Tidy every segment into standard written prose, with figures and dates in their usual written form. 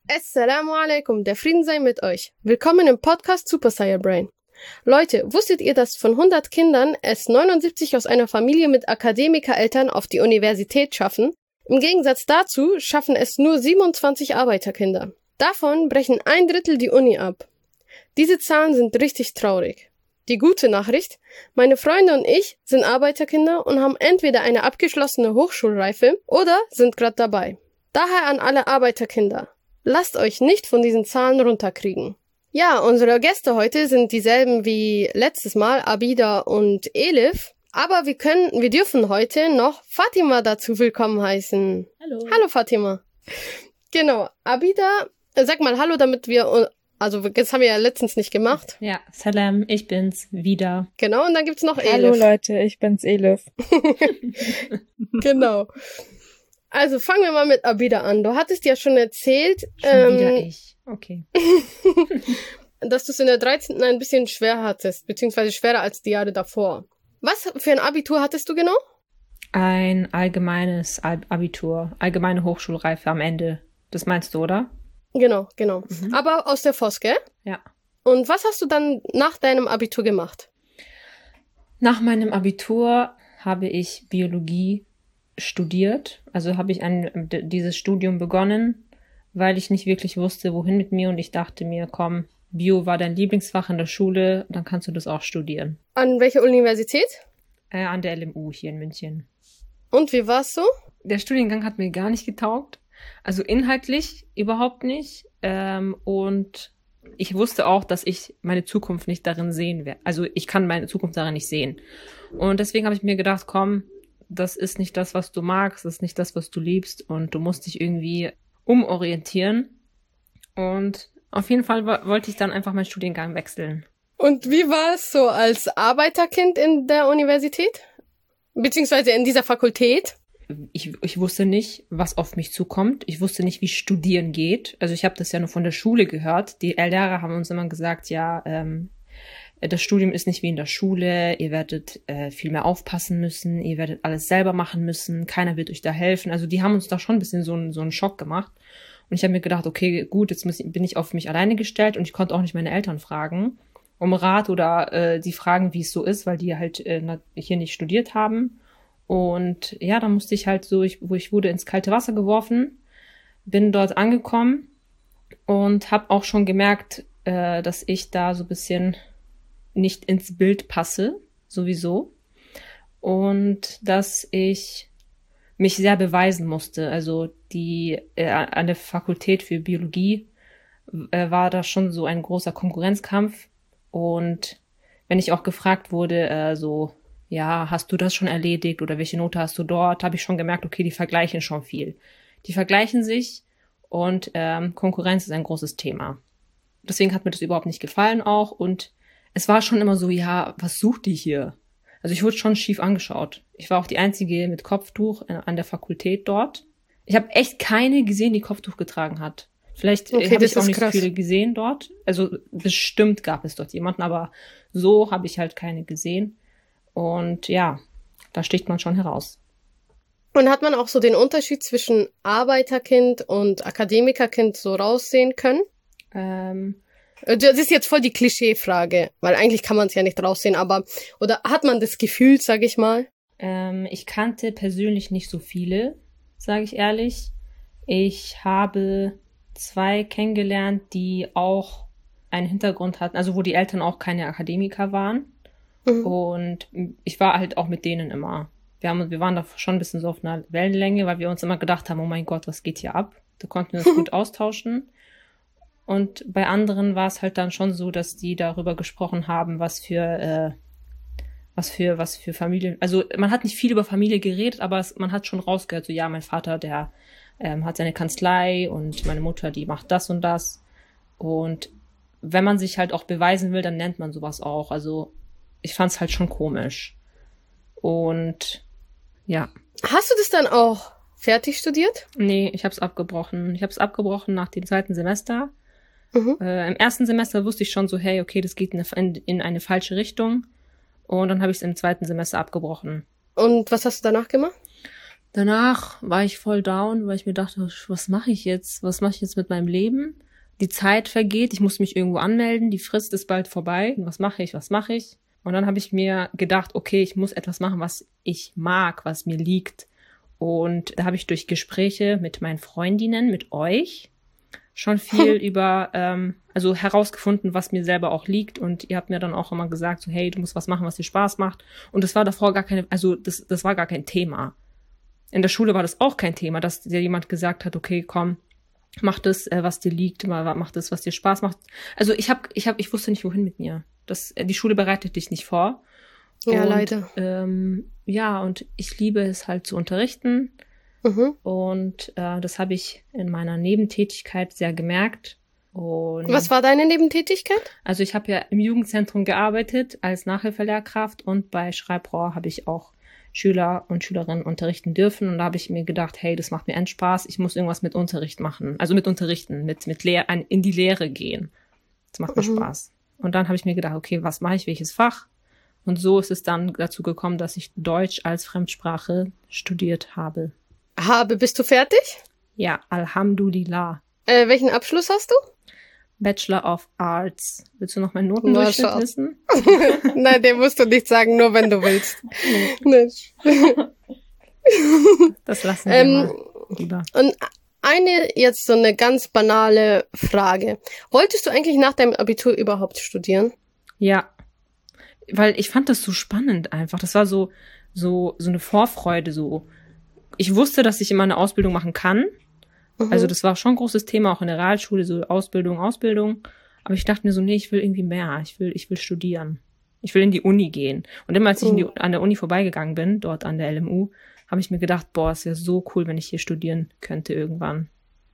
Assalamu alaikum, der Frieden sei mit euch. Willkommen im Podcast Super Saiyan Brain. Leute, wusstet ihr, dass von 100 Kindern es 79 aus einer Familie mit Akademikereltern auf die Universität schaffen? Im Gegensatz dazu schaffen es nur 27 Arbeiterkinder. Davon brechen 1/3 die Uni ab. Diese Zahlen sind richtig traurig. Die gute Nachricht: Meine Freunde und ich sind Arbeiterkinder und haben entweder eine abgeschlossene Hochschulreife oder sind gerade dabei. Daher an alle Arbeiterkinder: Lasst euch nicht von diesen Zahlen runterkriegen. Ja, unsere Gäste heute sind dieselben wie letztes Mal, Abida und Elif. Aber wir dürfen heute noch Fatima dazu willkommen heißen. Hallo. Hallo Fatima. Genau, Abida, sag mal Hallo, damit wir, also das haben wir ja letztens nicht gemacht. Ja, Salam, ich bin's wieder. Genau, und dann gibt's noch Elif. Hallo Leute, ich bin's Elif. Genau. Also fangen wir mal mit Abida an. Du hattest ja schon erzählt, Schon wieder ich. Okay. dass du es in der 13. ein bisschen schwer hattest, beziehungsweise schwerer als die Jahre davor. Was für ein Abitur hattest du genau? Ein allgemeines Abitur, allgemeine Hochschulreife am Ende. Das meinst du, oder? Genau. Mhm. Aber aus der FOS, gell? Ja. Und was hast du dann nach deinem Abitur gemacht? Nach meinem Abitur habe ich Biologie studiert. Also habe ich dieses Studium begonnen, weil ich nicht wirklich wusste, wohin mit mir. Und ich dachte mir, komm, Bio war dein Lieblingsfach in der Schule, dann kannst du das auch studieren. An welcher Universität? An der LMU hier in München. Und wie war's so? Der Studiengang hat mir gar nicht getaugt. Also inhaltlich überhaupt nicht. Und ich wusste auch, dass ich meine Zukunft nicht darin sehen werde. Also ich kann meine Zukunft darin nicht sehen. Und deswegen habe ich mir gedacht, komm, das ist nicht das, was du magst, das ist nicht das, was du liebst. Und du musst dich irgendwie umorientieren. Und auf jeden Fall wollte ich dann einfach meinen Studiengang wechseln. Und wie war es so als Arbeiterkind in der Universität? Beziehungsweise in dieser Fakultät? Ich wusste nicht, was auf mich zukommt. Ich wusste nicht, wie Studieren geht. Also ich habe das ja nur von der Schule gehört. Die Lehrer haben uns immer gesagt, ja, das Studium ist nicht wie in der Schule. Ihr werdet viel mehr aufpassen müssen. Ihr werdet alles selber machen müssen. Keiner wird euch da helfen. Also die haben uns da schon ein bisschen so einen Schock gemacht. Und ich habe mir gedacht, okay, gut, jetzt bin ich auf mich alleine gestellt und ich konnte auch nicht meine Eltern fragen um Rat oder die fragen, wie es so ist, weil die halt hier nicht studiert haben. Und ja, dann musste ich halt so, ich wurde ins kalte Wasser geworfen, bin dort angekommen und habe auch schon gemerkt, dass ich da so ein bisschen nicht ins Bild passe, sowieso. Und dass ich mich sehr beweisen musste. Also an der Fakultät für Biologie war da schon so ein großer Konkurrenzkampf. Und wenn ich auch gefragt wurde, ja, hast du das schon erledigt oder welche Note hast du dort, habe ich schon gemerkt, okay, die vergleichen schon viel. Die vergleichen sich und Konkurrenz ist ein großes Thema. Deswegen hat mir das überhaupt nicht gefallen auch. Und es war schon immer so, ja, was sucht die hier? Also ich wurde schon schief angeschaut. Ich war auch die Einzige mit Kopftuch an der Fakultät dort. Ich habe echt keine gesehen, die Kopftuch getragen hat. Vielleicht habe ich auch nicht so viele gesehen dort. Also bestimmt gab es dort jemanden, aber so habe ich halt keine gesehen. Und ja, da sticht man schon heraus. Und hat man auch so den Unterschied zwischen Arbeiterkind und Akademikerkind so raussehen können? Das ist jetzt voll die Klischeefrage, weil eigentlich kann man es ja nicht raussehen, aber oder hat man das Gefühl, sage ich mal? Ich kannte persönlich nicht so viele, sage ich ehrlich. Ich habe 2 kennengelernt, die auch einen Hintergrund hatten, also wo die Eltern auch keine Akademiker waren. Mhm. Und ich war halt auch mit denen immer. Wir waren da schon ein bisschen so auf einer Wellenlänge, weil wir uns immer gedacht haben, oh mein Gott, was geht hier ab? Da konnten wir uns gut austauschen. Und bei anderen war es halt dann schon so, dass die darüber gesprochen haben, was für Familien, also man hat nicht viel über Familie geredet, aber man hat schon rausgehört, so ja, mein Vater, der hat seine Kanzlei und meine Mutter, die macht das und das. Und wenn man sich halt auch beweisen will, dann nennt man sowas auch. Also ich fand's halt schon komisch. Und ja. Hast du das dann auch fertig studiert? Nee, ich hab's abgebrochen. Ich hab's abgebrochen nach dem 2. Semester. Mhm. Im 1. Semester wusste ich schon so, hey, okay, das geht in eine falsche Richtung. Und dann habe ich es im 2. Semester abgebrochen. Und was hast du danach gemacht? Danach war ich voll down, weil ich mir dachte, was mache ich jetzt? Was mache ich jetzt mit meinem Leben? Die Zeit vergeht, ich muss mich irgendwo anmelden, die Frist ist bald vorbei. Was mache ich? Und dann habe ich mir gedacht, okay, ich muss etwas machen, was ich mag, was mir liegt. Und da habe ich durch Gespräche mit meinen Freundinnen, mit euch, schon viel über, also herausgefunden, was mir selber auch liegt. Und ihr habt mir dann auch immer gesagt, so, hey, du musst was machen, was dir Spaß macht. Und das war davor gar keine, also das war gar kein Thema. In der Schule war das auch kein Thema, dass dir jemand gesagt hat, okay, komm, mach das, was dir liegt, mach das, was dir Spaß macht. Also ich wusste nicht, wohin mit mir. Die Schule bereitet dich nicht vor. Ja, und, leider. Ja, und ich liebe es halt zu unterrichten. Und das habe ich in meiner Nebentätigkeit sehr gemerkt. Und was war deine Nebentätigkeit? Also ich habe ja im Jugendzentrum gearbeitet als Nachhilfelehrkraft und bei Schreibrohr habe ich auch Schüler und Schülerinnen unterrichten dürfen. Und da habe ich mir gedacht, hey, das macht mir einen Spaß, ich muss irgendwas mit Unterricht machen. Also mit Unterrichten, mit in die Lehre gehen. Das macht mir Spaß. Und dann habe ich mir gedacht, okay, was mache ich, welches Fach? Und so ist es dann dazu gekommen, dass ich Deutsch als Fremdsprache studiert habe. Bist du fertig? Ja, Alhamdulillah. Welchen Abschluss hast du? Bachelor of Arts. Willst du noch meinen Notendurchschnitt wissen? Nein, den musst du nicht sagen, nur wenn du willst. Das lassen wir mal lieber. Und jetzt so eine ganz banale Frage. Wolltest du eigentlich nach deinem Abitur überhaupt studieren? Ja, weil ich fand das so spannend einfach. Das war so eine Vorfreude so. Ich wusste, dass ich immer eine Ausbildung machen kann. Also das war schon ein großes Thema, auch in der Realschule, so Ausbildung. Aber ich dachte mir so, nee, ich will irgendwie mehr. Ich will studieren. Ich will in die Uni gehen. Und immer als ich an der Uni vorbeigegangen bin, dort an der LMU, habe ich mir gedacht, boah, ist ja so cool, wenn ich hier studieren könnte irgendwann.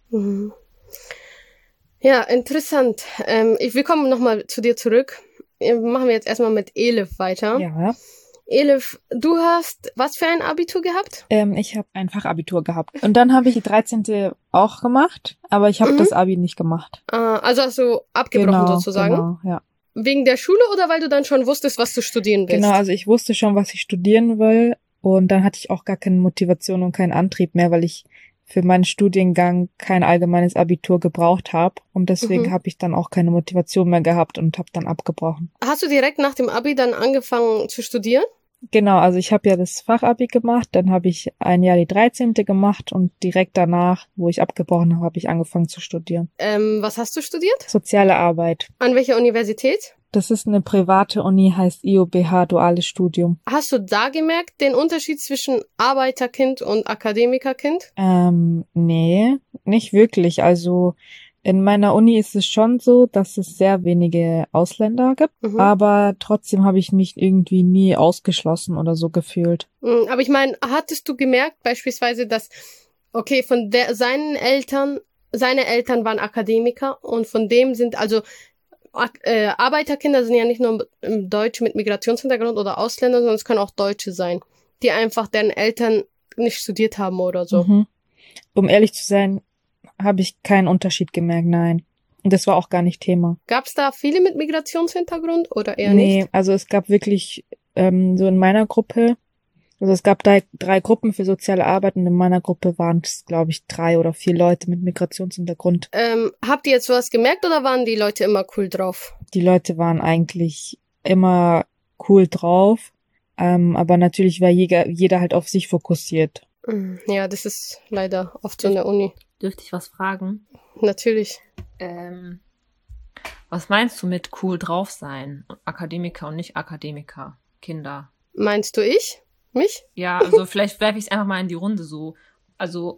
Ja, interessant. Wir kommen nochmal zu dir zurück. Machen wir jetzt erstmal mit Elif weiter. Ja. Elif, du hast was für ein Abitur gehabt? Ich habe ein Fachabitur gehabt. Und dann habe ich die 13. auch gemacht, aber ich habe das Abi nicht gemacht. Also hast du abgebrochen sozusagen? Genau, ja. Wegen der Schule oder weil du dann schon wusstest, was du studieren willst? Genau, also ich wusste schon, was ich studieren will. Und dann hatte ich auch gar keine Motivation und keinen Antrieb mehr, weil ich für meinen Studiengang kein allgemeines Abitur gebraucht habe. Und deswegen habe ich dann auch keine Motivation mehr gehabt und habe dann abgebrochen. Hast du direkt nach dem Abi dann angefangen zu studieren? Genau, also ich habe ja das Fachabi gemacht, dann habe ich ein Jahr die 13. gemacht und direkt danach, wo ich abgebrochen habe, habe ich angefangen zu studieren. Was hast du studiert? Soziale Arbeit. An welcher Universität? Das ist eine private Uni, heißt IOBH, duales Studium. Hast du da gemerkt, den Unterschied zwischen Arbeiterkind und Akademikerkind? Nee, nicht wirklich. Also in meiner Uni ist es schon so, dass es sehr wenige Ausländer gibt, aber trotzdem habe ich mich irgendwie nie ausgeschlossen oder so gefühlt. Aber ich meine, hattest du gemerkt beispielsweise, dass, okay, seine Eltern waren Akademiker und von dem sind, also Arbeiterkinder sind ja nicht nur Deutsche mit Migrationshintergrund oder Ausländer, sondern es können auch Deutsche sein, die einfach deren Eltern nicht studiert haben oder so. Um ehrlich zu sein, habe ich keinen Unterschied gemerkt, nein. Und das war auch gar nicht Thema. Gab es da viele mit Migrationshintergrund oder eher nicht? Nee, also es gab wirklich so in meiner Gruppe, also es gab drei Gruppen für soziale Arbeit und in meiner Gruppe waren es, glaube ich, 3 oder 4 Leute mit Migrationshintergrund. Habt ihr jetzt sowas gemerkt oder waren die Leute immer cool drauf? Die Leute waren eigentlich immer cool drauf, aber natürlich war jeder halt auf sich fokussiert. Ja, das ist leider oft so in der Uni. Dürfte ich was fragen? Natürlich. Was meinst du mit cool drauf sein? Akademiker und nicht Akademiker, Kinder. Meinst du mich? Ja, also vielleicht werfe ich es einfach mal in die Runde so. Also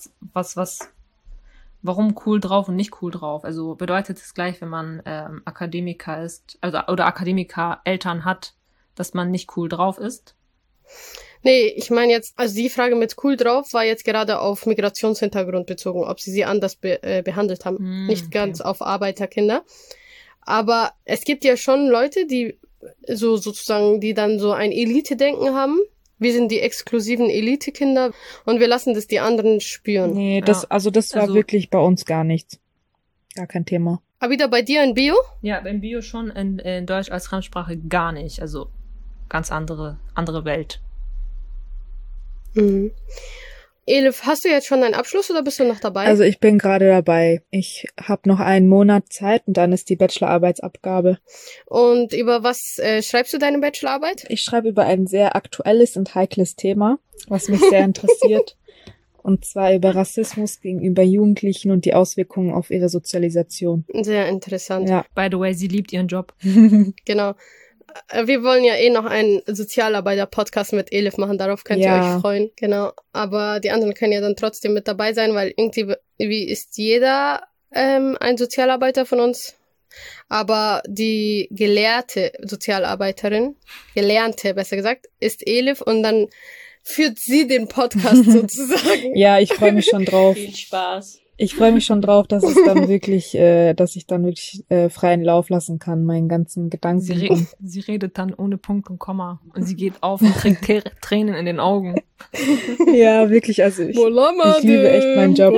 warum cool drauf und nicht cool drauf? Also bedeutet es gleich, wenn man Akademiker ist, also oder Akademiker Eltern hat, dass man nicht cool drauf ist? Nee, ich meine jetzt, also die Frage mit cool drauf war jetzt gerade auf Migrationshintergrund bezogen, ob sie anders behandelt haben. Nicht ganz auf Arbeiterkinder. Aber es gibt ja schon Leute, die so sozusagen, die dann so ein Elite-Denken haben. Wir sind die exklusiven Elite-Kinder und wir lassen das die anderen spüren. Nee, das war wirklich bei uns gar nichts. Gar kein Thema. Aber wieder bei dir in Bio? Ja, in Bio schon, in Deutsch als Fremdsprache gar nicht. Also ganz andere Welt. Elif, hast du jetzt schon deinen Abschluss oder bist du noch dabei? Also ich bin gerade dabei. Ich habe noch einen Monat Zeit und dann ist die Bachelorarbeitsabgabe. Und über was schreibst du deine Bachelorarbeit? Ich schreibe über ein sehr aktuelles und heikles Thema, was mich sehr interessiert. Und zwar über Rassismus gegenüber Jugendlichen und die Auswirkungen auf ihre Sozialisation. Sehr interessant. Ja. By the way, sie liebt ihren Job. Genau. Wir wollen ja noch einen Sozialarbeiter-Podcast mit Elif machen, darauf könnt ihr euch freuen. Genau. Aber die anderen können ja dann trotzdem mit dabei sein, weil irgendwie ist jeder ein Sozialarbeiter von uns. Aber die gelernte Sozialarbeiterin, besser gesagt, ist Elif und dann führt sie den Podcast sozusagen. Ja, ich freue mich schon drauf. Viel Spaß. Ich freue mich schon drauf, dass ich dann wirklich freien Lauf lassen kann, meinen ganzen Gedanken. Sie redet dann ohne Punkt und Komma. Und sie geht auf und trägt Tränen in den Augen. Ja, wirklich, also ich liebe echt meinen Job.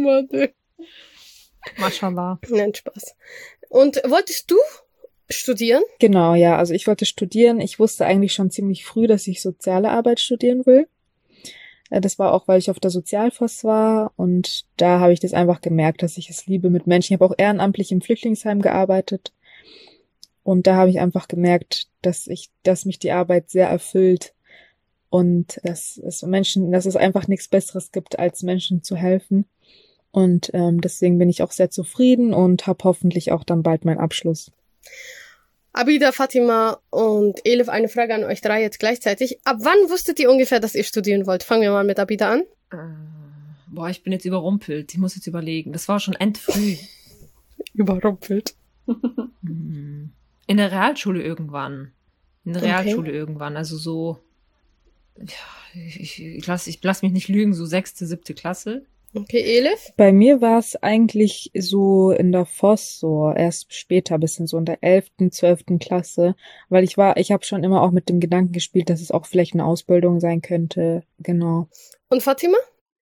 Mashallah. Nein, Spaß. Und wolltest du studieren? Genau, ja, also ich wollte studieren. Ich wusste eigentlich schon ziemlich früh, dass ich soziale Arbeit studieren will. Das war auch, weil ich auf der Sozialforst war und da habe ich das einfach gemerkt, dass ich es liebe mit Menschen. Ich habe auch ehrenamtlich im Flüchtlingsheim gearbeitet und da habe ich einfach gemerkt, dass mich die Arbeit sehr erfüllt und dass es einfach nichts Besseres gibt, als Menschen zu helfen. Und deswegen bin ich auch sehr zufrieden und habe hoffentlich auch dann bald meinen Abschluss. Abida, Fatima und Elif, eine Frage an euch drei jetzt gleichzeitig. Ab wann wusstet ihr ungefähr, dass ihr studieren wollt? Fangen wir mal mit Abida an. Ich bin jetzt überrumpelt. Ich muss jetzt überlegen. Das war schon endfrüh. Überrumpelt. In der Realschule irgendwann. Also so, ja, ich lass mich nicht lügen, so 6., 7. Klasse. Okay, Elif? Bei mir war es eigentlich so in der Voss, so erst später, bisschen so in der 11., 12. Klasse, weil ich habe schon immer auch mit dem Gedanken gespielt, dass es auch vielleicht eine Ausbildung sein könnte, genau. Und Fatima?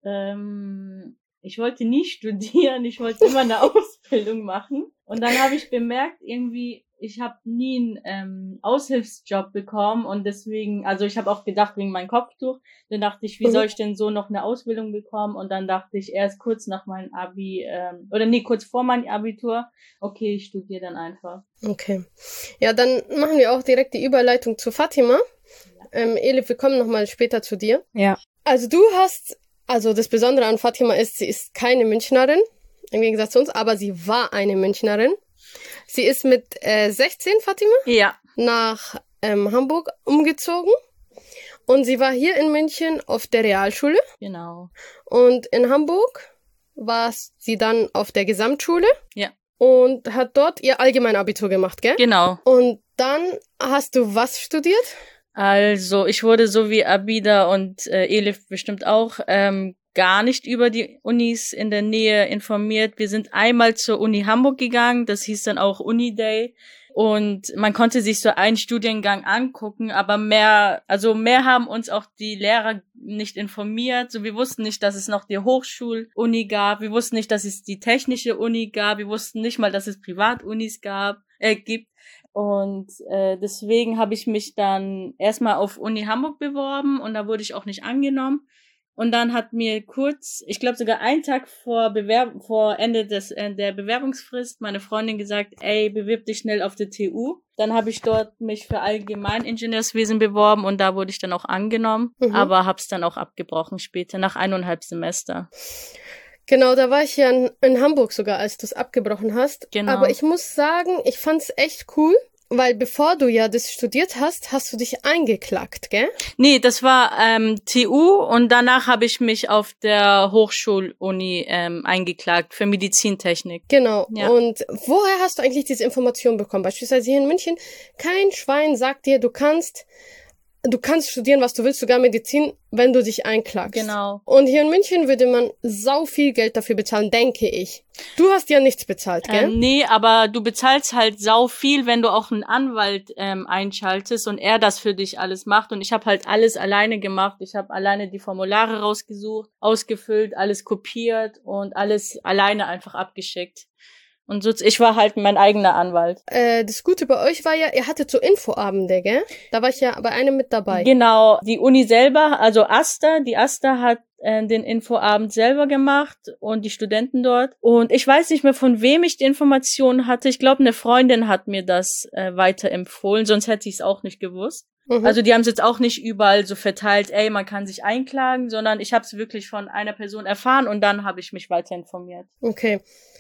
Ich wollte nie studieren, ich wollte immer eine Ausbildung machen und dann habe ich bemerkt, irgendwie, ich habe nie einen Aushilfsjob bekommen und deswegen, also ich habe auch gedacht wegen meinem Kopftuch, dann dachte ich, wie soll ich denn so noch eine Ausbildung bekommen und dann dachte ich erst kurz nach meinem Abi, kurz vor meinem Abitur, okay, ich studiere dann einfach. Okay. Ja, dann machen wir auch direkt die Überleitung zu Fatima. Ja. Elif, wir kommen nochmal später zu dir. Ja. Also das Besondere an Fatima ist, sie ist keine Münchnerin, im Gegensatz zu uns, aber sie war eine Münchnerin. Sie ist mit 16, Fatima, nach Hamburg umgezogen und sie war hier in München auf der Realschule. Genau. Und in Hamburg war sie dann auf der Gesamtschule. Ja. Und hat dort ihr Allgemeinabitur gemacht, gell? Genau. Und dann hast du was studiert? Also ich wurde so wie Abida und Elif bestimmt auch gar nicht über die Unis in der Nähe informiert. Wir sind einmal zur Uni Hamburg gegangen, das hieß dann auch Uniday. Und man konnte sich so einen Studiengang angucken, aber mehr haben uns auch die Lehrer nicht informiert. So, wir wussten nicht, dass es noch die Hochschul-Uni gab. Wir wussten nicht, dass es die technische Uni gab. Wir wussten nicht mal, dass es Privatunis gibt. Und deswegen habe ich mich dann erstmal auf Uni Hamburg beworben und da wurde ich auch nicht angenommen. Und dann hat mir kurz, ich glaube sogar einen Tag vor Ende der Bewerbungsfrist meine Freundin gesagt, ey, bewirb dich schnell auf der TU. Dann habe ich dort mich für Allgemeiningenieurswesen beworben und da wurde ich dann auch angenommen, aber habe es dann auch abgebrochen später, nach 1,5 Semester. Genau, da war ich ja in Hamburg sogar, als du es abgebrochen hast. Genau. Aber ich muss sagen, ich fand's echt cool. Weil bevor du ja das studiert hast, hast du dich eingeklagt, gell? Nee, das war TU und danach habe ich mich auf der Hochschuluni eingeklagt für Medizintechnik. Genau. Ja. Und woher hast du eigentlich diese Information bekommen? Beispielsweise hier in München, kein Schwein sagt dir, du kannst studieren, was du willst, sogar Medizin, wenn du dich einklagst. Genau. Und hier in München würde man sau viel Geld dafür bezahlen, denke ich. Du hast ja nichts bezahlt, gell? Nee, aber du bezahlst halt sau viel, wenn du auch einen Anwalt einschaltest und er das für dich alles macht. Und ich habe halt alles alleine gemacht. Ich habe alleine die Formulare rausgesucht, ausgefüllt, alles kopiert und alles alleine einfach abgeschickt. Und so, ich war halt mein eigener Anwalt. Das Gute bei euch war ja, ihr hattet so Infoabende, gell? Da war ich ja bei einem mit dabei. Genau, die Uni selber, also die Asta hat den Infoabend selber gemacht und die Studenten dort. Und ich weiß nicht mehr, von wem ich die Informationen hatte. Ich glaube, eine Freundin hat mir das weiterempfohlen, sonst hätte ich es auch nicht gewusst. Mhm. Also die haben es jetzt auch nicht überall so verteilt, man kann sich einklagen, sondern ich habe es wirklich von einer Person erfahren und dann habe ich mich weiter informiert. Okay.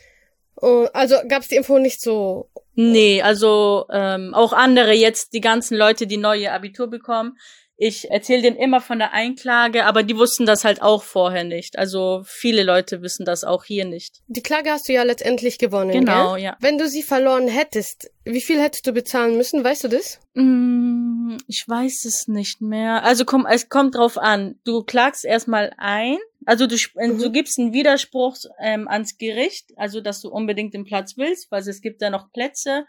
Also gab's die Info nicht so? Nee, also auch andere jetzt, die ganzen Leute, die neue Abitur bekommen. Ich erzähle denen immer von der Einklage, aber die wussten das halt auch vorher nicht. Also viele Leute wissen das auch hier nicht. Die Klage hast du ja letztendlich gewonnen, genau, gell? Ja. Wenn du sie verloren hättest, wie viel hättest du bezahlen müssen? Weißt du das? Ich weiß es nicht mehr. Also es kommt drauf an. Du klagst erstmal ein. Also du gibst einen Widerspruch ans Gericht, also dass du unbedingt den Platz willst, weil es gibt da noch Plätze.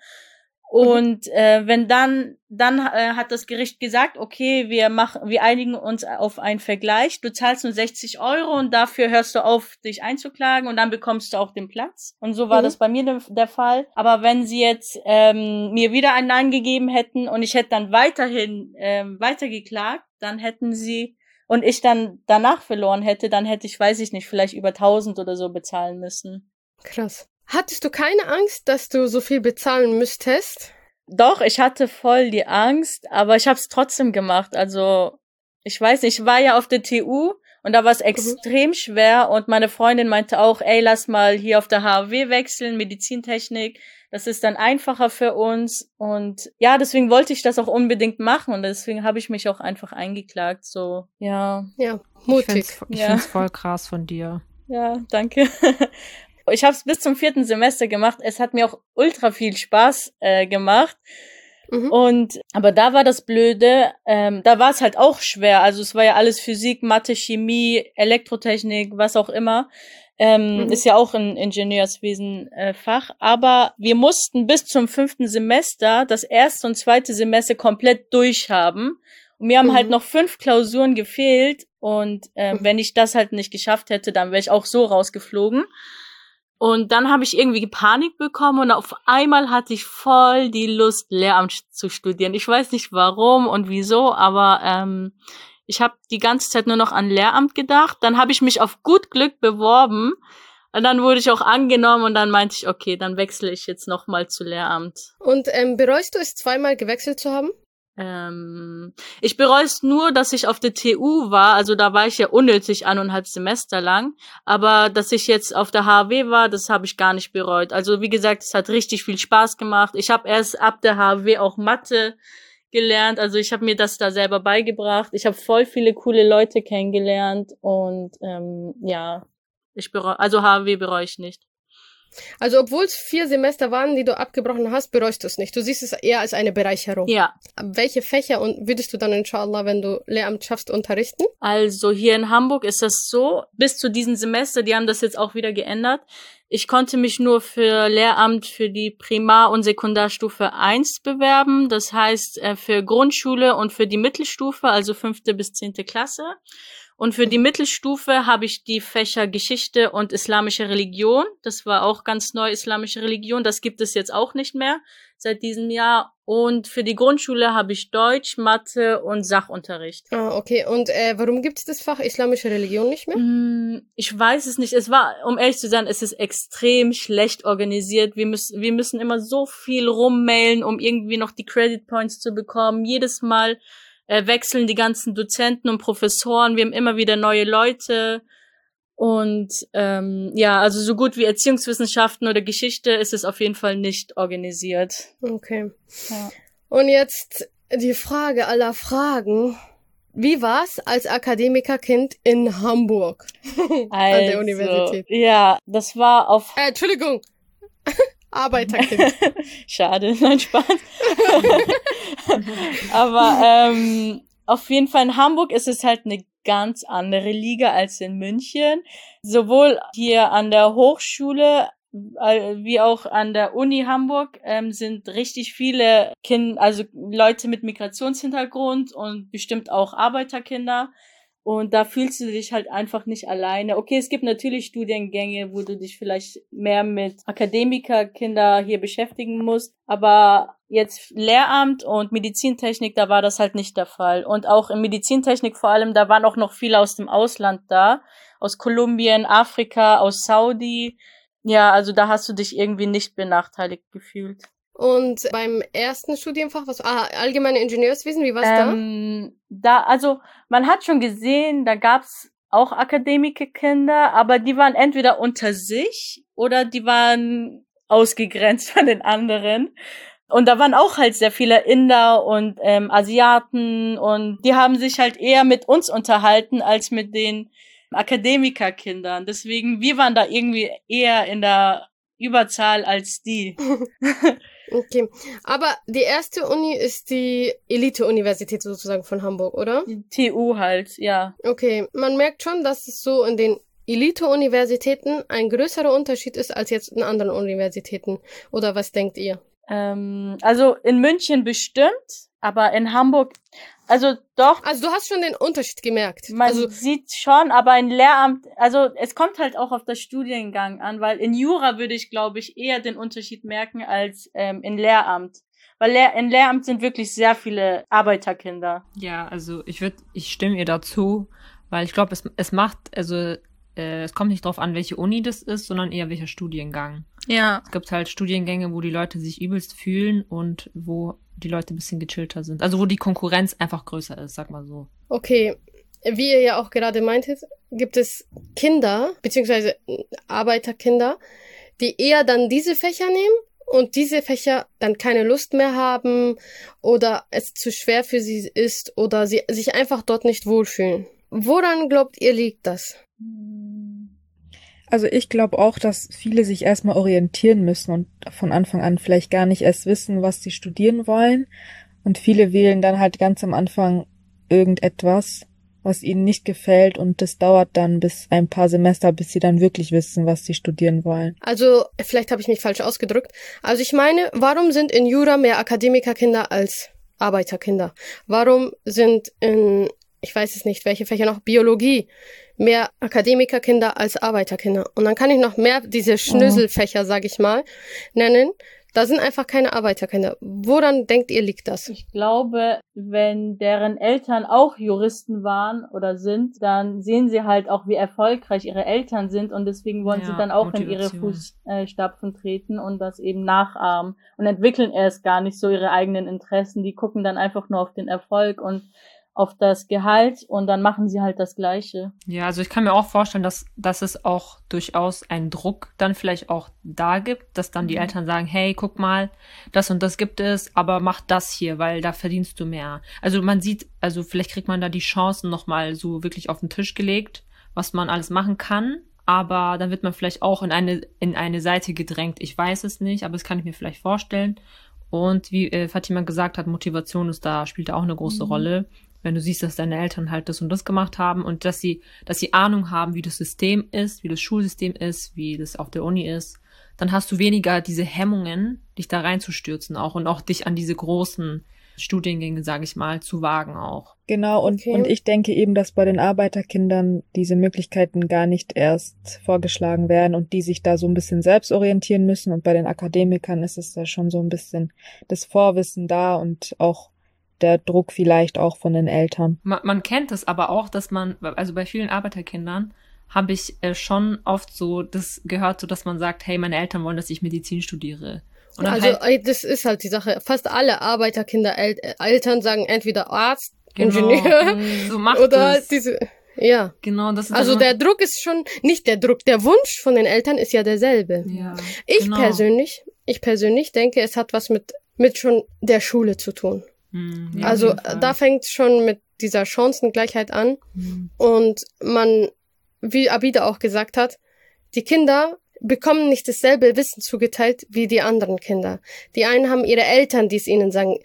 Und wenn dann hat das Gericht gesagt, okay, wir einigen uns auf einen Vergleich, du zahlst nur 60 € und dafür hörst du auf, dich einzuklagen und dann bekommst du auch den Platz. Und so war das bei mir der Fall. Aber wenn sie jetzt mir wieder ein Nein gegeben hätten und ich hätte dann weiterhin weitergeklagt, dann hätten sie und ich dann danach verloren hätte, dann hätte ich, weiß ich nicht, vielleicht über 1000 oder so bezahlen müssen. Krass. Hattest du keine Angst, dass du so viel bezahlen müsstest? Doch, ich hatte voll die Angst, aber ich habe es trotzdem gemacht. Also, ich weiß nicht, ich war ja auf der TU und da war es extrem schwer und meine Freundin meinte auch, lass mal hier auf der HAW wechseln, Medizintechnik. Das ist dann einfacher für uns und ja, deswegen wollte ich das auch unbedingt machen und deswegen habe ich mich auch einfach eingeklagt, so, ja. Ja, mutig. Ich find's voll krass von dir. Ja, danke. Ich habe es bis zum 4. Semester gemacht. Es hat mir auch ultra viel Spaß gemacht. Aber da war das Blöde, da war es halt auch schwer. Also es war ja alles Physik, Mathe, Chemie, Elektrotechnik, was auch immer. Ist ja auch ein Ingenieurswesen Fach. Aber wir mussten bis zum 5. Semester das 1. und 2. Semester komplett durchhaben. Und mir haben halt noch 5 Klausuren gefehlt. Und wenn ich das halt nicht geschafft hätte, dann wäre ich auch so rausgeflogen. Und dann habe ich irgendwie Panik bekommen und auf einmal hatte ich voll die Lust, Lehramt zu studieren. Ich weiß nicht warum und wieso, aber ich habe die ganze Zeit nur noch an Lehramt gedacht. Dann habe ich mich auf gut Glück beworben und dann wurde ich auch angenommen und dann meinte ich, okay, dann wechsle ich jetzt nochmal zu Lehramt. Und bereust du es, zweimal gewechselt zu haben? Ich bereue es nur, dass ich auf der TU war, also da war ich ja unnötig 1,5 Semester lang, aber dass ich jetzt auf der HAW war, das habe ich gar nicht bereut. Also wie gesagt, es hat richtig viel Spaß gemacht. Ich habe erst ab der HAW auch Mathe gelernt, also ich habe mir das da selber beigebracht. Ich habe voll viele coole Leute kennengelernt und also HAW bereue ich nicht. Also obwohl es 4 Semester waren, die du abgebrochen hast, bereust du es nicht. Du siehst es eher als eine Bereicherung. Ja. Welche Fächer würdest du dann inshallah, wenn du Lehramt schaffst, unterrichten? Also hier in Hamburg ist das so, bis zu diesem Semester, die haben das jetzt auch wieder geändert. Ich konnte mich nur für Lehramt für die Primar- und Sekundarstufe 1 bewerben. Das heißt für Grundschule und für die Mittelstufe, also 5. bis 10. Klasse. Und für die Mittelstufe habe ich die Fächer Geschichte und islamische Religion. Das war auch ganz neu, islamische Religion. Das gibt es jetzt auch nicht mehr seit diesem Jahr. Und für die Grundschule habe ich Deutsch, Mathe und Sachunterricht. Ah, okay. Und warum gibt es das Fach islamische Religion nicht mehr? Ich weiß es nicht. Es war, um ehrlich zu sein, es ist extrem schlecht organisiert. Wir müssen immer so viel rummailen, um irgendwie noch die Credit Points zu bekommen. Jedes Mal wechseln die ganzen Dozenten und Professoren. Wir haben immer wieder neue Leute. Und also so gut wie Erziehungswissenschaften oder Geschichte ist es auf jeden Fall nicht organisiert. Okay. Ja. Und jetzt die Frage aller Fragen. Wie war's als Akademikerkind in Hamburg an der Universität? Ja, das war auf... Entschuldigung. Arbeiterkind. Schade, nein, Spaß. Aber auf jeden Fall in Hamburg ist es halt eine ganz andere Liga als in München. Sowohl hier an der Hochschule wie auch an der Uni Hamburg sind richtig viele Leute mit Migrationshintergrund und bestimmt auch Arbeiterkinder. Und da fühlst du dich halt einfach nicht alleine. Okay, es gibt natürlich Studiengänge, wo du dich vielleicht mehr mit Akademikerkinder hier beschäftigen musst. Aber jetzt Lehramt und Medizintechnik, da war das halt nicht der Fall. Und auch in Medizintechnik vor allem, da waren auch noch viele aus dem Ausland da. Aus Kolumbien, Afrika, aus Saudi. Ja, also da hast du dich irgendwie nicht benachteiligt gefühlt. Und beim ersten Studienfach, allgemeine Ingenieurswesen, wie war's da? Also man hat schon gesehen, da gab's auch Akademikerkinder, aber die waren entweder unter sich oder die waren ausgegrenzt von den anderen. Und da waren auch halt sehr viele Inder und Asiaten und die haben sich halt eher mit uns unterhalten als mit den Akademikerkindern. Deswegen, wir waren da irgendwie eher in der Überzahl als die. Okay, aber die erste Uni ist die Elite-Universität sozusagen von Hamburg, oder? Die TU halt, ja. Okay, man merkt schon, dass es so in den Elite-Universitäten ein größerer Unterschied ist als jetzt in anderen Universitäten. Oder was denkt ihr? Also in München bestimmt, aber in Hamburg, also doch. Also du hast schon den Unterschied gemerkt. Man sieht schon, aber in Lehramt, also es kommt halt auch auf das Studiengang an, weil in Jura würde ich, glaube ich, eher den Unterschied merken als in Lehramt. Weil in Lehramt sind wirklich sehr viele Arbeiterkinder. Ja, also ich stimme ihr dazu, weil ich glaube, es kommt nicht drauf an, welche Uni das ist, sondern eher welcher Studiengang. Ja. Es gibt halt Studiengänge, wo die Leute sich übelst fühlen und wo die Leute ein bisschen gechillter sind. Also wo die Konkurrenz einfach größer ist, sag mal so. Okay, wie ihr ja auch gerade meintet, gibt es Kinder, beziehungsweise Arbeiterkinder, die eher dann diese Fächer nehmen und diese Fächer dann keine Lust mehr haben oder es zu schwer für sie ist oder sie sich einfach dort nicht wohlfühlen. Woran glaubt ihr, liegt das? Also ich glaube auch, dass viele sich erstmal orientieren müssen und von Anfang an vielleicht gar nicht erst wissen, was sie studieren wollen. Und viele wählen dann halt ganz am Anfang irgendetwas, was ihnen nicht gefällt, und das dauert dann bis ein paar Semester, bis sie dann wirklich wissen, was sie studieren wollen. Also vielleicht habe ich mich falsch ausgedrückt. Also ich meine, warum sind in Jura mehr Akademikerkinder als Arbeiterkinder? Warum sind ich weiß es nicht, welche Fächer noch, Biologie, mehr Akademikerkinder als Arbeiterkinder? Und dann kann ich noch mehr diese Schnöselfächer, sag ich mal, nennen. Da sind einfach keine Arbeiterkinder. Woran denkt ihr, liegt das? Ich glaube, wenn deren Eltern auch Juristen waren oder sind, dann sehen sie halt auch, wie erfolgreich ihre Eltern sind, und deswegen wollen sie dann auch in ihre Fußstapfen treten und das eben nachahmen und entwickeln erst gar nicht so ihre eigenen Interessen. Die gucken dann einfach nur auf den Erfolg und auf das Gehalt, und dann machen sie halt das Gleiche. Ja, also ich kann mir auch vorstellen, dass es auch durchaus einen Druck dann vielleicht auch da gibt, dass dann die Eltern sagen, hey, guck mal, das und das gibt es, aber mach das hier, weil da verdienst du mehr. Also man sieht, also vielleicht kriegt man da die Chancen nochmal so wirklich auf den Tisch gelegt, was man alles machen kann, aber dann wird man vielleicht auch in eine Seite gedrängt. Ich weiß es nicht, aber das kann ich mir vielleicht vorstellen. Und wie Fatima gesagt hat, Motivation spielt da auch eine große Rolle. Wenn du siehst, dass deine Eltern halt das und das gemacht haben und dass sie Ahnung haben, wie das System ist, wie das Schulsystem ist, wie das auf der Uni ist, dann hast du weniger diese Hemmungen, dich da reinzustürzen auch und auch dich an diese großen Studiengänge, sage ich mal, zu wagen auch. Genau, und ich denke eben, dass bei den Arbeiterkindern diese Möglichkeiten gar nicht erst vorgeschlagen werden und die sich da so ein bisschen selbst orientieren müssen, und bei den Akademikern ist es da schon so ein bisschen das Vorwissen da und auch der Druck vielleicht auch von den Eltern. Man kennt es aber auch, dass also bei vielen Arbeiterkindern habe ich schon oft so das gehört, so dass man sagt, hey, meine Eltern wollen, dass ich Medizin studiere. Und also das ist halt die Sache. Fast alle Arbeiterkinder, Eltern sagen entweder Arzt, Ingenieur, so macht oder es. diese. Ja. Genau, das ist also der Druck ist schon nicht der Druck, der Wunsch von den Eltern ist ja derselbe. Ja, Ich persönlich denke, es hat was mit schon der Schule zu tun. Ja, also da fängt schon mit dieser Chancengleichheit an. Und wie Abida auch gesagt hat, die Kinder bekommen nicht dasselbe Wissen zugeteilt wie die anderen Kinder. Die einen haben ihre Eltern, die es ihnen sagen.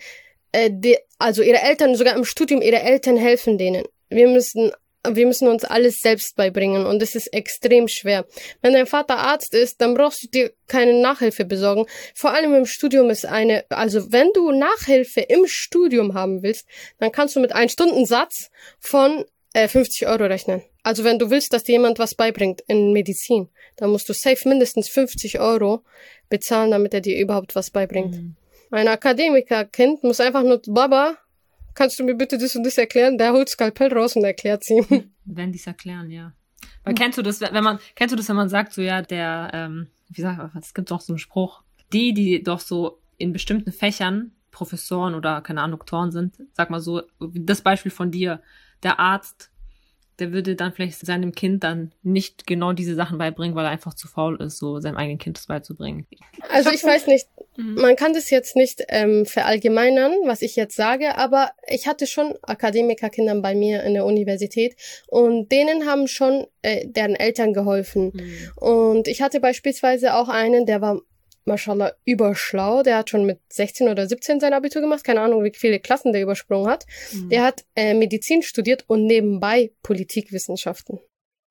Also ihre Eltern, sogar im Studium, ihre Eltern helfen denen. Wir müssen uns alles selbst beibringen, und es ist extrem schwer. Wenn dein Vater Arzt ist, dann brauchst du dir keine Nachhilfe besorgen. Vor allem im Studium also wenn du Nachhilfe im Studium haben willst, dann kannst du mit einem Stundensatz von 50 Euro rechnen. Also wenn du willst, dass dir jemand was beibringt in Medizin, dann musst du safe mindestens 50 Euro bezahlen, damit er dir überhaupt was beibringt. Mhm. Ein Akademikerkind muss einfach nur, Baba, kannst du mir bitte das und das erklären? Der holt Skalpell raus und erklärt ihm. Wenn die's erklären, ja. Weil kennst du das, wenn man sagt, so ja, es gibt doch so einen Spruch, die doch so in bestimmten Fächern Professoren oder, keine Ahnung, Doktoren sind, sag mal so, das Beispiel von dir, der Arzt, der würde dann vielleicht seinem Kind dann nicht genau diese Sachen beibringen, weil er einfach zu faul ist, so seinem eigenen Kind das beizubringen. Also ich weiß nicht, man kann das jetzt nicht verallgemeinern, was ich jetzt sage, aber ich hatte schon Akademikerkinder bei mir in der Universität und denen haben schon deren Eltern geholfen. Und ich hatte beispielsweise auch einen, der war Mashallah überschlau, der hat schon mit 16 oder 17 sein Abitur gemacht, keine Ahnung, wie viele Klassen der übersprungen hat. Der hat Medizin studiert und nebenbei Politikwissenschaften.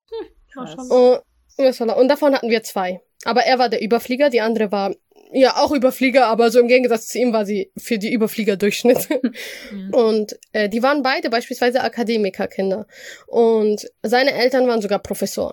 Und davon hatten wir 2. Aber er war der Überflieger, die andere war ja auch Überflieger, aber so im Gegensatz zu ihm war sie für die Überflieger-Durchschnitt. Und die waren beide beispielsweise Akademikerkinder. Und seine Eltern waren sogar Professoren.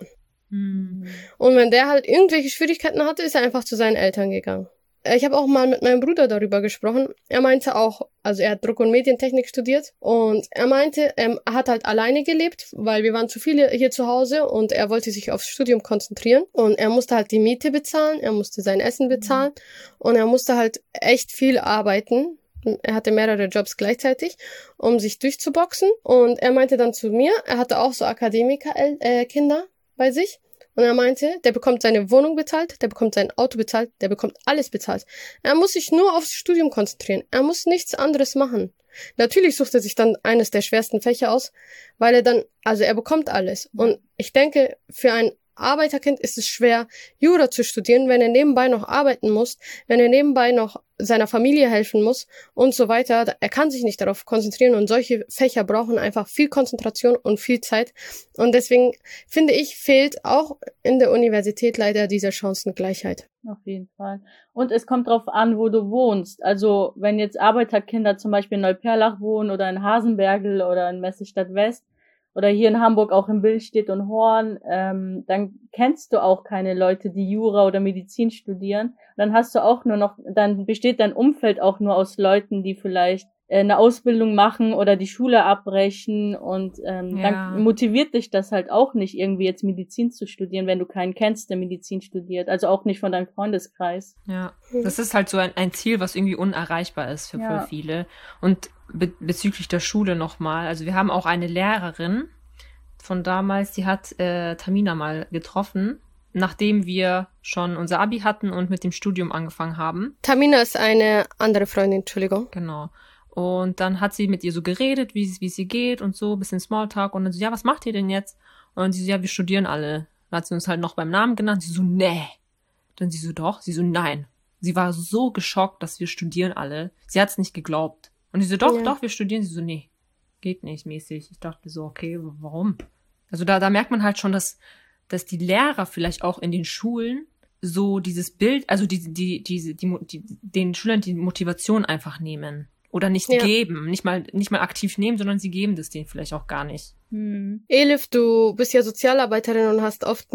Und wenn der halt irgendwelche Schwierigkeiten hatte, ist er einfach zu seinen Eltern gegangen. Ich habe auch mal mit meinem Bruder darüber gesprochen. Er meinte auch, also er hat Druck- und Medientechnik studiert und er meinte, er hat halt alleine gelebt, weil wir waren zu viele hier zu Hause und er wollte sich aufs Studium konzentrieren und er musste halt die Miete bezahlen, er musste sein Essen bezahlen und er musste halt echt viel arbeiten. Er hatte mehrere Jobs gleichzeitig, um sich durchzuboxen und er meinte dann zu mir, er hatte auch so Akademiker-Kinder bei sich. Und er meinte, der bekommt seine Wohnung bezahlt, der bekommt sein Auto bezahlt, der bekommt alles bezahlt. Er muss sich nur aufs Studium konzentrieren. Er muss nichts anderes machen. Natürlich sucht er sich dann eines der schwersten Fächer aus, weil er bekommt alles. Und ich denke, für ein Arbeiterkind ist es schwer, Jura zu studieren, wenn er nebenbei noch arbeiten muss, wenn er nebenbei noch seiner Familie helfen muss und so weiter. Er kann sich nicht darauf konzentrieren und solche Fächer brauchen einfach viel Konzentration und viel Zeit. Und deswegen finde ich, fehlt auch in der Universität leider diese Chancengleichheit. Auf jeden Fall. Und es kommt drauf an, wo du wohnst. Also wenn jetzt Arbeiterkinder zum Beispiel in Neuperlach wohnen oder in Hasenbergl oder in Messestadt West, oder hier in Hamburg auch in Billstedt und Horn, dann kennst du auch keine Leute, die Jura oder Medizin studieren. Dann hast du auch dann besteht dein Umfeld auch nur aus Leuten, die vielleicht eine Ausbildung machen oder die Schule abbrechen und dann motiviert dich das halt auch nicht, irgendwie jetzt Medizin zu studieren, wenn du keinen kennst, der Medizin studiert. Also auch nicht von deinem Freundeskreis. Ja, das ist halt so ein Ziel, was irgendwie unerreichbar ist für voll viele. Und bezüglich der Schule nochmal, also wir haben auch eine Lehrerin von damals, die hat Tamina mal getroffen, nachdem wir schon unser Abi hatten und mit dem Studium angefangen haben. Tamina ist eine andere Freundin, Entschuldigung. Genau. Und dann hat sie mit ihr so geredet, wie sie geht und so, bisschen Smalltalk und dann so, ja, was macht ihr denn jetzt? Und sie so, ja, wir studieren alle. Dann hat sie uns halt noch beim Namen genannt. Sie so, nee. Dann sie so, doch. Sie so, nein. Sie war so geschockt, dass wir studieren alle. Sie hat's nicht geglaubt. Und sie so, doch, wir studieren. Sie so, nee, geht nicht mäßig. Ich dachte so, okay, warum? Also da merkt man halt schon, dass die Lehrer vielleicht auch in den Schulen so dieses Bild, also den Schülern die Motivation einfach nehmen. Oder nicht geben. Nicht mal aktiv nehmen, sondern sie geben das denen vielleicht auch gar nicht. Elif, du bist ja Sozialarbeiterin und hast oft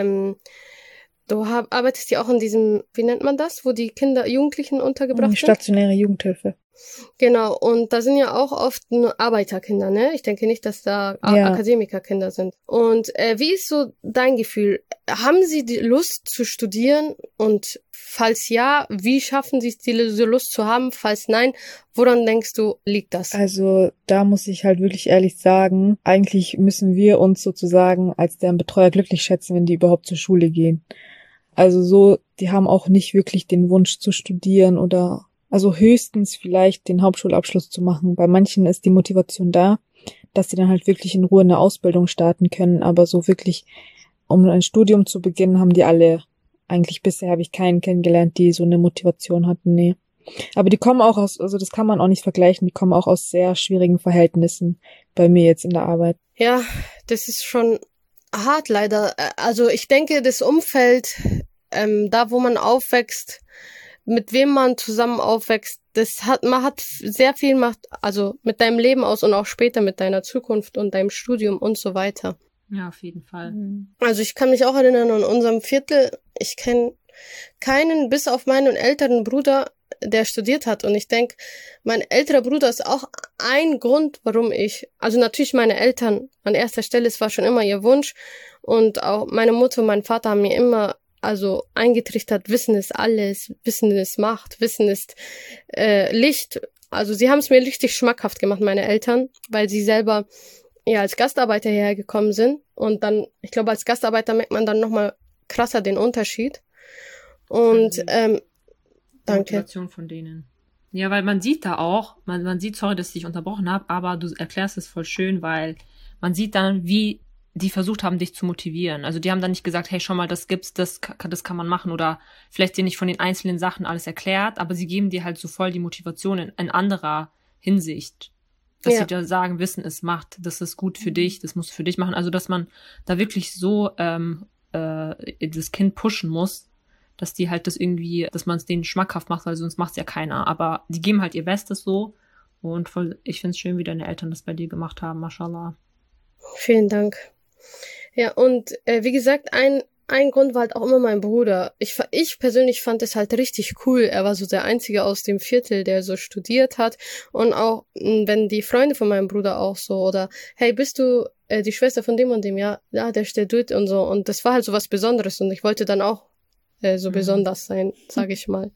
arbeitest ja auch in diesem, wie nennt man das, wo die Jugendlichen untergebracht sind? Stationäre Jugendhilfe. Genau, und da sind ja auch oft nur Arbeiterkinder, ne? Ich denke nicht, dass da Akademikerkinder sind. Und wie ist so dein Gefühl? Haben sie die Lust zu studieren? Und falls ja, wie schaffen sie es, diese Lust zu haben? Falls nein, woran denkst du, liegt das? Also da muss ich halt wirklich ehrlich sagen, eigentlich müssen wir uns sozusagen als deren Betreuer glücklich schätzen, wenn die überhaupt zur Schule gehen. Also so, die haben auch nicht wirklich den Wunsch zu studieren oder also höchstens vielleicht den Hauptschulabschluss zu machen. Bei manchen ist die Motivation da, dass sie dann halt wirklich in Ruhe eine Ausbildung starten können. Aber so wirklich, um ein Studium zu beginnen, haben die alle, eigentlich bisher habe ich keinen kennengelernt, die so eine Motivation hatten, nee. Aber die kommen auch also das kann man auch nicht vergleichen, die kommen auch aus sehr schwierigen Verhältnissen bei mir jetzt in der Arbeit. Ja, das ist schon hart leider. Also ich denke, das Umfeld, da wo man aufwächst, mit wem man zusammen aufwächst, man hat sehr viel Macht, also mit deinem Leben aus und auch später mit deiner Zukunft und deinem Studium und so weiter. Ja, auf jeden Fall. Also ich kann mich auch erinnern, in unserem Viertel, ich kenne keinen, bis auf meinen älteren Bruder, der studiert hat. Und ich denke, mein älterer Bruder ist auch ein Grund, warum also natürlich meine Eltern an erster Stelle, es war schon immer ihr Wunsch. Und auch meine Mutter und mein Vater haben mir immer eingetrichtert, Wissen ist alles, Wissen ist Macht, Wissen ist Licht. Also sie haben es mir richtig schmackhaft gemacht, meine Eltern, weil sie selber als Gastarbeiter hierher gekommen sind. Und dann, ich glaube, als Gastarbeiter merkt man dann nochmal krasser den Unterschied. Und danke. Motivation von denen. Ja, weil man sieht da auch, man sieht, sorry, dass ich dich unterbrochen habe, aber du erklärst es voll schön, weil man sieht dann, wie die versucht haben, dich zu motivieren. Also die haben dann nicht gesagt, hey, schau mal, das gibt's, das kann man machen, oder vielleicht dir nicht von den einzelnen Sachen alles erklärt, aber sie geben dir halt so voll die Motivation in anderer Hinsicht. Dass sie da sagen, Wissen ist Macht, das ist gut für dich, das musst du für dich machen. Also dass man da wirklich so das Kind pushen muss, dass die halt das irgendwie, dass man es denen schmackhaft macht, weil sonst macht es ja keiner. Aber die geben halt ihr Bestes so. Und ich finde es schön, wie deine Eltern das bei dir gemacht haben, mashallah. Vielen Dank. Ja, und wie gesagt, ein Grund war halt auch immer mein Bruder. Ich persönlich fand es halt richtig cool. Er war so der Einzige aus dem Viertel, der so studiert hat. Und auch, wenn die Freunde von meinem Bruder auch so, oder, hey, bist du die Schwester von dem und dem? Ja, der studiert und so. Und das war halt so was Besonderes. Und ich wollte dann auch so besonders sein, sage ich mal.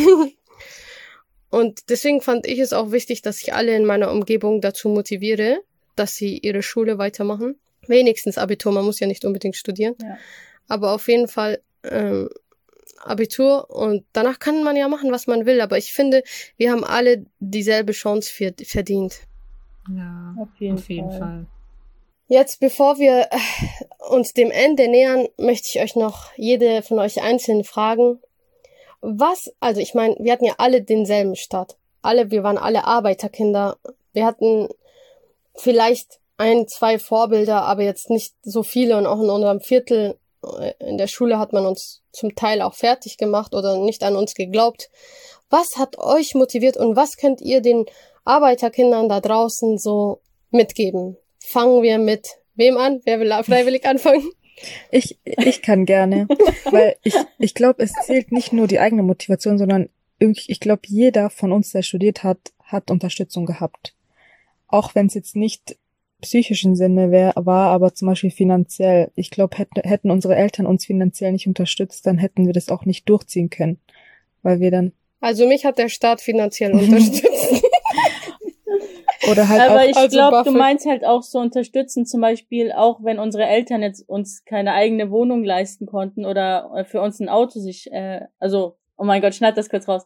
Und deswegen fand ich es auch wichtig, dass ich alle in meiner Umgebung dazu motiviere, dass sie ihre Schule weitermachen. Wenigstens Abitur, man muss ja nicht unbedingt studieren. Ja. Aber auf jeden Fall Abitur, und danach kann man ja machen, was man will. Aber ich finde, wir haben alle dieselbe Chance verdient. Ja, auf jeden Fall. Jetzt, bevor wir uns dem Ende nähern, möchte ich euch noch jede von euch einzeln fragen, also ich meine, wir hatten ja alle denselben Start. Wir waren alle Arbeiterkinder. Wir hatten vielleicht 1, 2 Vorbilder, aber jetzt nicht so viele, und auch in unserem Viertel, in der Schule hat man uns zum Teil auch fertig gemacht oder nicht an uns geglaubt. Was hat euch motiviert und was könnt ihr den Arbeiterkindern da draußen so mitgeben? Fangen wir mit wem an? Wer will freiwillig anfangen? Ich kann gerne, weil ich glaube, es zählt nicht nur die eigene Motivation, sondern ich glaube, jeder von uns, der studiert hat Unterstützung gehabt. Auch wenn es jetzt nicht psychischen Sinne war, aber zum Beispiel finanziell. Ich glaube, hätten unsere Eltern uns finanziell nicht unterstützt, dann hätten wir das auch nicht durchziehen können, weil wir dann... Also mich hat der Staat finanziell unterstützt. Oder halt aber auch, ich glaube, du meinst halt auch so unterstützen, zum Beispiel auch, wenn unsere Eltern jetzt uns keine eigene Wohnung leisten konnten oder für uns ein Auto oh mein Gott, schneid das kurz raus.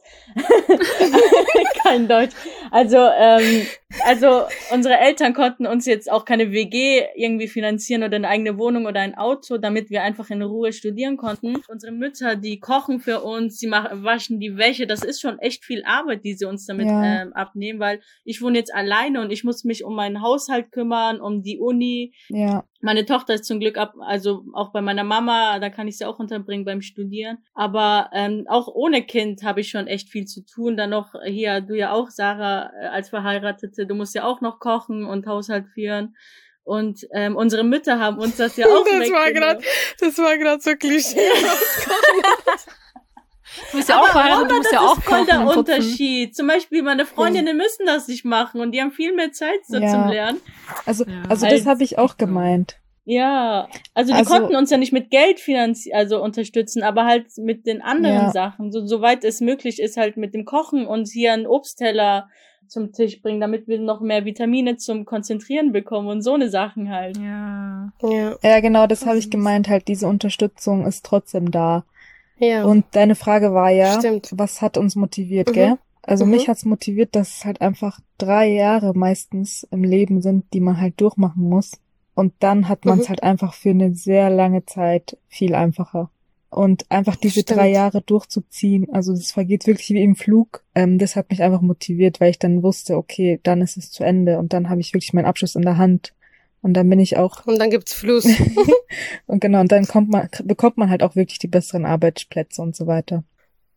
Kein Deutsch. Also unsere Eltern konnten uns jetzt auch keine WG irgendwie finanzieren oder eine eigene Wohnung oder ein Auto, damit wir einfach in Ruhe studieren konnten. Unsere Mütter, die kochen für uns, die waschen die Wäsche. Das ist schon echt viel Arbeit, die sie uns damit abnehmen, weil ich wohne jetzt alleine und ich muss mich um meinen Haushalt kümmern, um die Uni. Ja. Meine Tochter ist zum Glück also auch bei meiner Mama, da kann ich sie auch unterbringen beim Studieren. Aber auch ohne Kind habe ich schon echt viel zu tun. Dann noch hier, du ja auch, Sarah, als Verheiratete, du musst ja auch noch kochen und Haushalt führen. Und unsere Mütter haben uns das ja auch Das war gerade so Klischee. Du bist ja auch verheiratet, du musst ja auch kochen. Das ist voll der Unterschied. Zum Beispiel meine Freundinnen müssen das nicht machen und die haben viel mehr Zeit so zum Lernen. Also das habe ich auch gemeint. Ja, also die konnten uns ja nicht mit Geld unterstützen, aber halt mit den anderen Sachen. Soweit es möglich ist, halt mit dem Kochen und hier einen Obstteller zum Tisch bringen, damit wir noch mehr Vitamine zum Konzentrieren bekommen und so eine Sachen halt. Ja, genau, das habe ich gemeint, halt diese Unterstützung ist trotzdem da. Ja. Und deine Frage war ja, was hat uns motiviert, gell? Also mich hat's motiviert, dass es halt einfach 3 Jahre meistens im Leben sind, die man halt durchmachen muss. Und dann hat man es halt einfach für eine sehr lange Zeit viel einfacher. Und einfach diese 3 Jahre durchzuziehen, also es vergeht wirklich wie im Flug, das hat mich einfach motiviert, weil ich dann wusste, okay, dann ist es zu Ende und dann habe ich wirklich meinen Abschluss in der Hand. Und dann bin ich auch... Und dann gibt's Fluss. Und genau, und dann bekommt man halt auch wirklich die besseren Arbeitsplätze und so weiter.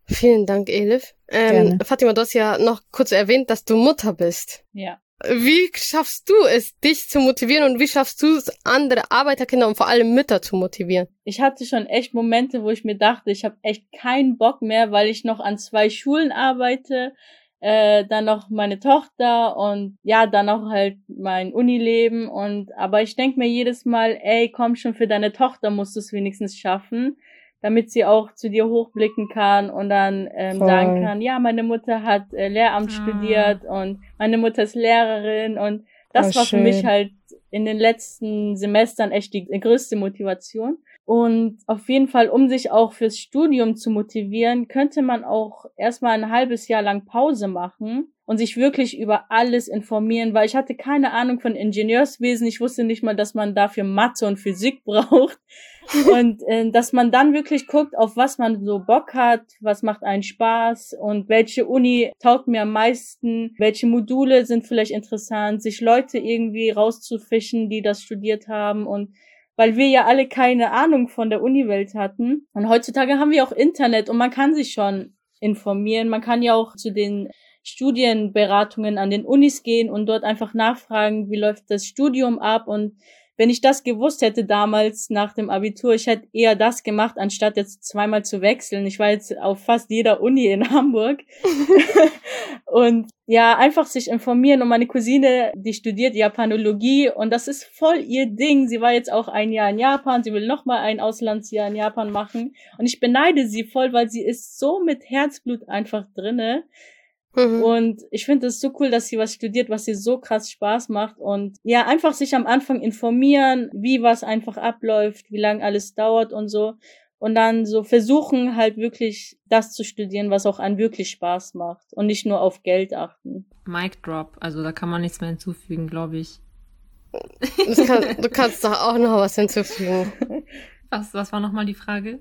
Vielen Dank, Elif. Gerne. Fatima, du hast ja noch kurz erwähnt, dass du Mutter bist. Ja. Wie schaffst du es, dich zu motivieren und wie schaffst du es, andere Arbeiterkinder und vor allem Mütter zu motivieren? Ich hatte schon echt Momente, wo ich mir dachte, ich habe echt keinen Bock mehr, weil ich noch an 2 Schulen arbeite, dann noch meine Tochter und ja, dann auch halt mein Unileben aber ich denk mir jedes Mal, ey, komm schon, für deine Tochter musst du es wenigstens schaffen, damit sie auch zu dir hochblicken kann und dann sagen kann, ja, meine Mutter hat Lehramt studiert und meine Mutter ist Lehrerin und das war für mich halt in den letzten Semestern echt die größte Motivation. Und auf jeden Fall, um sich auch fürs Studium zu motivieren, könnte man auch erstmal ein halbes Jahr lang Pause machen und sich wirklich über alles informieren, weil ich hatte keine Ahnung von Ingenieurswesen. Ich wusste nicht mal, dass man dafür Mathe und Physik braucht. Und dass man dann wirklich guckt, auf was man so Bock hat, was macht einen Spaß und welche Uni taugt mir am meisten, welche Module sind vielleicht interessant, sich Leute irgendwie rauszufischen, die das studiert haben und weil wir ja alle keine Ahnung von der Uniwelt hatten. Und heutzutage haben wir auch Internet und man kann sich schon informieren. Man kann ja auch zu den Studienberatungen an den Unis gehen und dort einfach nachfragen, wie läuft das Studium ab. Und wenn ich das gewusst hätte damals nach dem Abitur, ich hätte eher das gemacht, anstatt jetzt zweimal zu wechseln. Ich war jetzt auf fast jeder Uni in Hamburg. Und ja, einfach sich informieren. Und meine Cousine, die studiert Japanologie und das ist voll ihr Ding. Sie war jetzt auch ein Jahr in Japan. Sie will nochmal ein Auslandsjahr in Japan machen. Und ich beneide sie voll, weil sie ist so mit Herzblut einfach drinne. Und ich finde es so cool, dass sie was studiert, was ihr so krass Spaß macht und ja, einfach sich am Anfang informieren, wie was einfach abläuft, wie lange alles dauert und so und dann so versuchen halt wirklich das zu studieren, was auch einen wirklich Spaß macht und nicht nur auf Geld achten. Mic Drop, also da kann man nichts mehr hinzufügen, glaube ich. Du kannst doch auch noch was hinzufügen. Was war nochmal die Frage?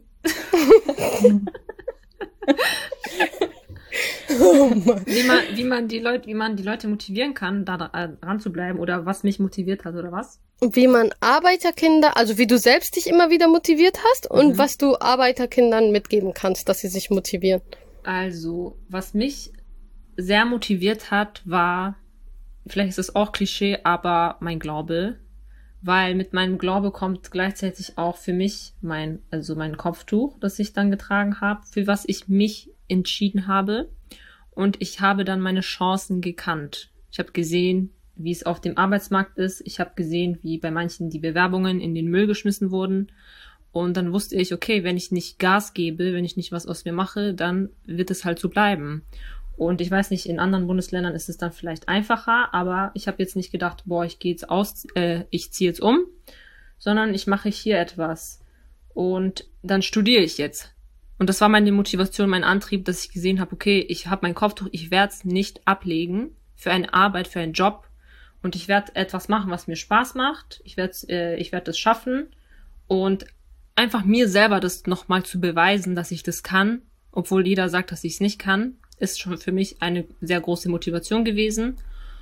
Wie man die Leute motivieren kann, da dran zu bleiben oder was mich motiviert hat oder was? Wie man Arbeiterkinder, also wie du selbst dich immer wieder motiviert hast und was du Arbeiterkindern mitgeben kannst, dass sie sich motivieren. Also, was mich sehr motiviert hat, war, vielleicht ist es auch Klischee, aber mein Glaube, weil mit meinem Glaube kommt gleichzeitig auch für mich mein Kopftuch, das ich dann getragen habe, für was ich mich entschieden habe. Und ich habe dann meine Chancen gekannt. Ich habe gesehen, wie es auf dem Arbeitsmarkt ist. Ich habe gesehen, wie bei manchen die Bewerbungen in den Müll geschmissen wurden. Und dann wusste ich, okay, wenn ich nicht Gas gebe, wenn ich nicht was aus mir mache, dann wird es halt so bleiben. Und ich weiß nicht, in anderen Bundesländern ist es dann vielleicht einfacher, aber ich habe jetzt nicht gedacht, ich ziehe jetzt um, sondern ich mache hier etwas. Und dann studiere ich jetzt. Und das war meine Motivation, mein Antrieb, dass ich gesehen habe, okay, ich habe mein Kopftuch, ich werde es nicht ablegen für eine Arbeit, für einen Job. Und ich werde etwas machen, was mir Spaß macht. Ich werde das schaffen. Und einfach mir selber das nochmal zu beweisen, dass ich das kann, obwohl jeder sagt, dass ich es nicht kann, ist schon für mich eine sehr große Motivation gewesen.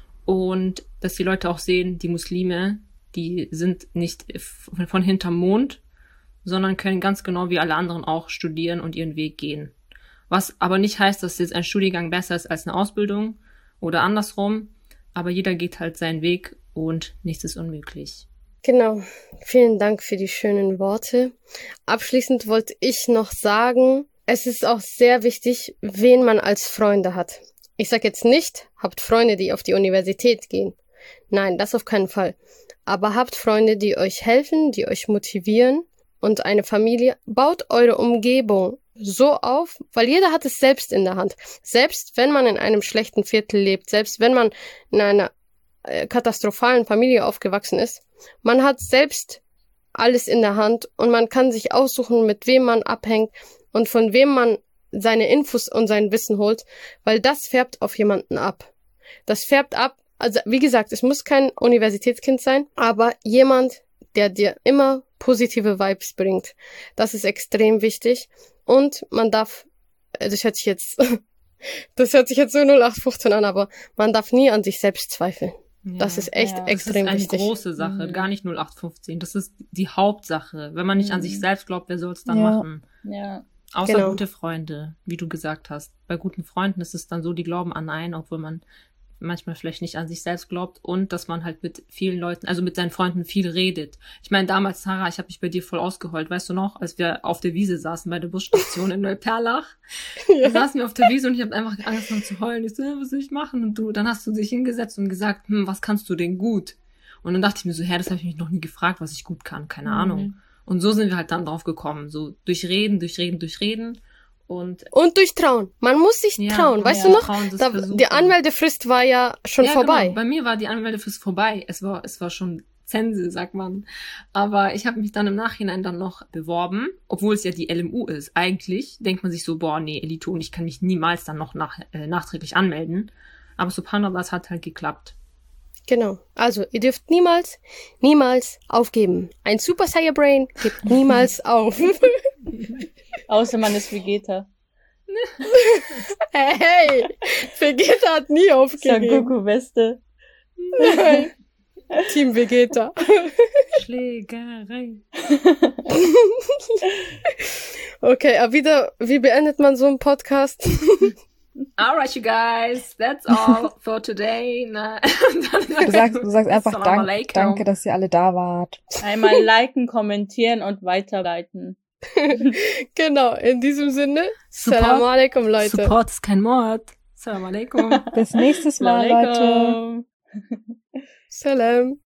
Und dass die Leute auch sehen, die Muslime, die sind nicht von hinterm Mond, sondern können ganz genau wie alle anderen auch studieren und ihren Weg gehen. Was aber nicht heißt, dass jetzt ein Studiengang besser ist als eine Ausbildung oder andersrum, aber jeder geht halt seinen Weg und nichts ist unmöglich. Genau. Vielen Dank für die schönen Worte. Abschließend wollte ich noch sagen, es ist auch sehr wichtig, wen man als Freunde hat. Ich sage jetzt nicht, habt Freunde, die auf die Universität gehen. Nein, das auf keinen Fall. Aber habt Freunde, die euch helfen, die euch motivieren. Und eine Familie, baut eure Umgebung so auf, weil jeder hat es selbst in der Hand. Selbst wenn man in einem schlechten Viertel lebt, selbst wenn man in einer katastrophalen Familie aufgewachsen ist, man hat selbst alles in der Hand und man kann sich aussuchen, mit wem man abhängt und von wem man seine Infos und sein Wissen holt, weil das färbt auf jemanden ab. Das färbt ab, also wie gesagt, es muss kein Universitätskind sein, aber jemand, der dir immer positive Vibes bringt. Das ist extrem wichtig. Und man darf, das hört sich jetzt so 0815 an, aber man darf nie an sich selbst zweifeln. Ja, das ist echt extrem wichtig. Das ist eine große Sache, gar nicht 0815. Das ist die Hauptsache. Wenn man nicht an sich selbst glaubt, wer soll es dann machen? Ja. Außer Genau. gute Freunde, wie du gesagt hast. Bei guten Freunden ist es dann so, die glauben an einen, obwohl man manchmal vielleicht nicht an sich selbst glaubt und dass man halt mit vielen Leuten, also mit seinen Freunden viel redet. Ich meine, damals, Sarah, ich habe mich bei dir voll ausgeheult, weißt du noch, als wir auf der Wiese saßen bei der Busstation in Neuperlach. Da saßen wir auf der Wiese und ich habe einfach angefangen zu heulen. Ich so, was soll ich machen? Und dann hast du dich hingesetzt und gesagt, was kannst du denn gut? Und dann dachte ich mir so, das habe ich mich noch nie gefragt, was ich gut kann, keine Ahnung. Und so sind wir halt dann drauf gekommen, so durch Reden. Und durch Trauen. Man muss sich trauen. Weißt du noch? Die Anmeldefrist war ja schon vorbei. Genau. Bei mir war die Anmeldefrist vorbei. Es war schon Zense, sagt man. Aber ich habe mich dann im Nachhinein dann noch beworben, obwohl es ja die LMU ist. Eigentlich denkt man sich so, nee, Eliton, ich kann mich niemals dann noch nachträglich anmelden. Aber subhanallah, es hat halt geklappt. Genau. Also, ihr dürft niemals aufgeben. Ein Super Saiyan Brain gibt niemals auf. Außer man ist Vegeta. Hey, Vegeta hat nie aufgegeben. Sangoku-Weste. Team Vegeta. Schlägerei. Okay, Abida, wie beendet man so einen Podcast? Alright, you guys, that's all for today. Du sagst einfach danke, dass ihr alle da wart. Einmal liken, kommentieren und weiterleiten. Genau, in diesem Sinne, Salam alaikum, Leute. Support ist kein Mord. Salam alaikum. Bis nächstes Mal, Leute. Salam.